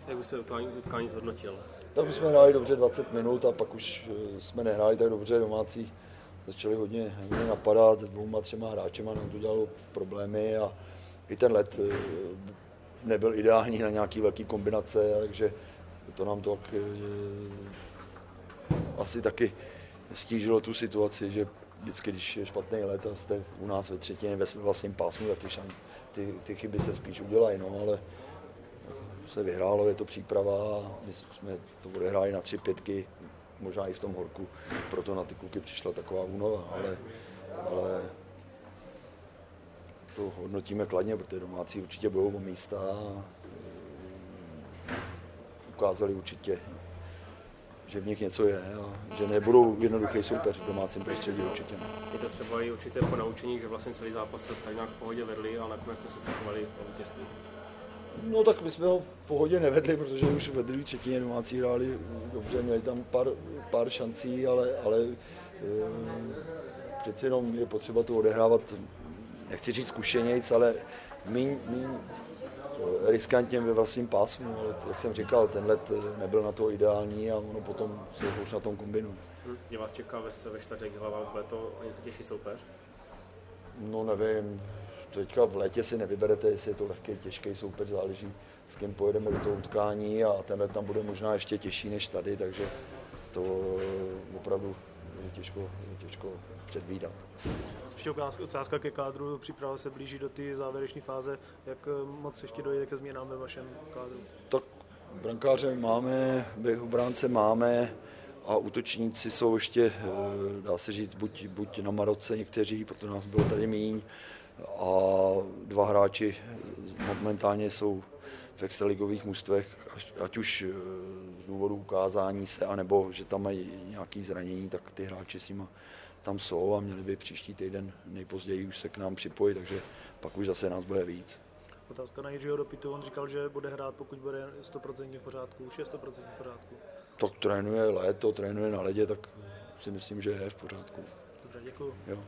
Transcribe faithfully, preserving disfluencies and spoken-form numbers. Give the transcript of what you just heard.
Jak byste utkání, utkání zhodnotil? Tak my jsme hráli dobře dvacet minut a pak už jsme nehráli tak dobře, domácí začali hodně, hodně napadat, dvouma, třema hráčema nám to dělalo problémy a i ten let nebyl ideální na nějaký velký kombinace, takže to nám to tak, asi taky stížilo tu situaci, že vždycky, když je špatný let a jste u nás ve třetině ve vlastním pásmu, tak ty, šan, ty, ty chyby se spíš udělají, no, ale se vyhrálo, je to příprava, my jsme to odehráli na tři pětky, možná i v tom horku, proto na ty kluky přišla taková únava, ale, ale to hodnotíme kladně, protože domácí určitě budou o místa a ukázali určitě, že v nich něco je a že nebudou jednoduchý soupeř v domácím prostředí určitě. Je to třeba i určité ponaučení, že vlastně celý zápas to tak nějak v pohodě vedli, ale nakonec jste se zachovali o vítězství. No tak my jsme ho v pohodě nevedli, protože už ve druhé třetině domácí hráli dobře, měli tam pár, pár šancí, ale, ale e, přeci jenom je potřeba to odehrávat, nechci říct zkušenějc, ale míň, míň riskantně ve vlastním pásmu, ale jak jsem říkal, ten let nebyl na to ideální a ono potom se už na tom kombinuje. Hm. Je vás čeká ve, ve čtvrtek Hlava, bude to o něco těžší soupeř? No nevím, teďka v létě si nevyberete, jestli je to lehký, těžký soupeř, záleží, s kým pojedeme do toho utkání a ten let tam bude možná ještě těžší než tady, takže to opravdu je těžko, je těžko předvídat. Ještě otázka ke kádru, příprava se blíží do té závěrečné fáze, jak moc ještě dojde ke změnám ve vašem kádru? Tak brankáře máme, běhobránce máme a útočníci jsou ještě, dá se říct, buď, buď na Maroce někteří, protože nás bylo tady míň, a dva hráči momentálně jsou v extraligových mužstvech, ať už z důvodu ukázání se, anebo že tam mají nějaké zranění, tak ty hráči s nimi tam jsou a měli by příští týden nejpozději už se k nám připojit, takže pak už zase nás bude víc. Otázka na Jiřího Dopitu, on říkal, že bude hrát, pokud bude sto procent v pořádku, už je sto procent v pořádku. Tak trénuje léto, trénuje na ledě, tak si myslím, že je v pořádku. Dobře, děkuju. Jo.